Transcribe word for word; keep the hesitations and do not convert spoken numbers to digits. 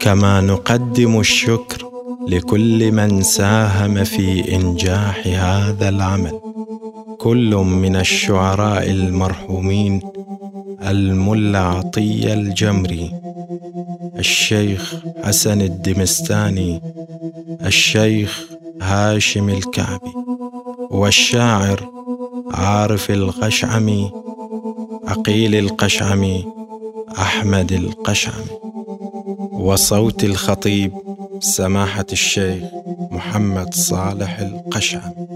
كما نقدم الشكر لكل من ساهم في إنجاح هذا العمل، كل من الشعراء المرحومين الملا عطية الجمري، الشيخ حسن الدمستاني، الشيخ هاشم الكعبي، والشاعر عارف القشعمي، عقيل القشعمي، أحمد القشعمي، وصوت الخطيب سماحة الشيخ محمد صالح القشعمي.